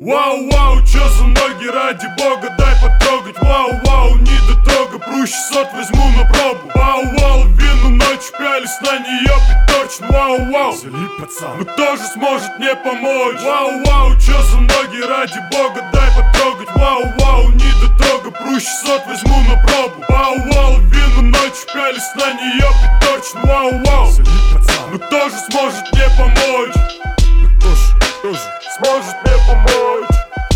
Вау-вау, чё за ноги, ради бога, дай потрогать. Вау-вау, не дотрога, проще сот возьму на пробу. Вау-вау, вину ночью пялись на неё точно. Вау-вау, пацан, ну кто же сможет мне помочь? Вау-вау, чё за ноги, ради бога, дай потрогать. Вау-вау, не дотрога, проще сот возьму на пробу. Вау-вау, вину ночью пялись на неё точно. Вау-вау, пацан, ну кто же сможет мне помочь? Кто же сможет мне помочь?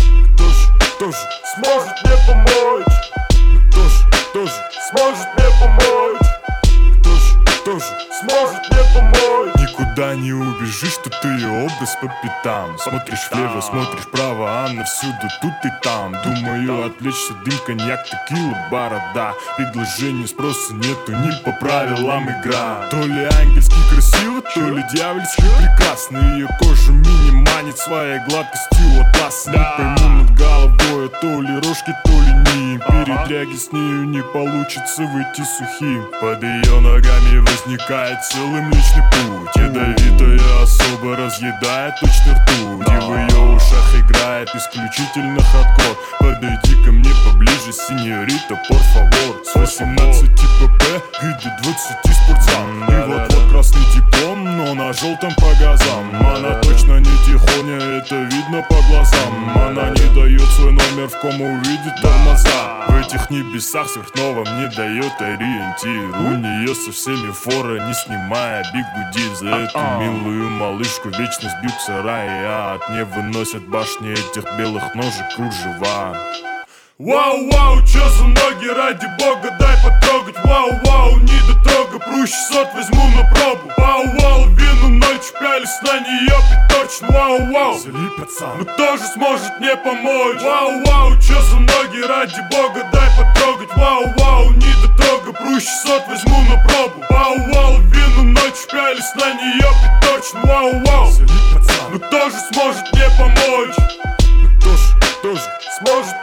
Кто же сможет мне помочь? Кто же сможет мне помочь? Кто же сможет мне помочь? Никуда не убежишь, тут ее образ по пятам. Смотришь влево, смотришь вправо, она всюду тут и там. Думаю отвлечься, дым, коньяк, текила, борода. Предложений спроса нету, не по правилам игра. То ли ангельски красиво, то ли дьявольски прекрасно. Ее кожа мини манит своей гладкостью атлас. Не пойму над головой, то ли рожки, то ли не. Передряги с нею не получится выйти сухим. Под ее ногами возникает целый млечный путь. Ядовитая особо разъедает точно ртуть. И в ее ушах играет исключительно хардкор. Подойди ко мне поближе, сеньорита, por favor. С 18 ПП и до 20 спортзал. И вот-вот красный диплом, но на желтом по газам. Она точно не тихоня, это видно по глазам. Она не дает свой номер, в ком увидит тормоза. В этих небесах сверхновым не дает ориентир. У нее со всеми фора, не снимая бигуди. За эту милую малышку вечность бьют сарай, а от не выносят башни этих белых ножек кружева. Вау-вау, чё за ноги, ради бога, дай потрогать. Вау-вау, не дотрога, проще сот возьму на пробу. Вау-вау, вину ночью пялись на неё точно. Вау-вау, пацан, ну кто же сможет мне помочь? Вау-вау, чё за ноги, ради бога, дай потрогать. Вау-вау, не дотрога, проще сот возьму на пробу. Вау-вау, вину ночью пялись на неё точно. Вау-вау, пацан, ну кто же сможет мне помочь? Кто же сможет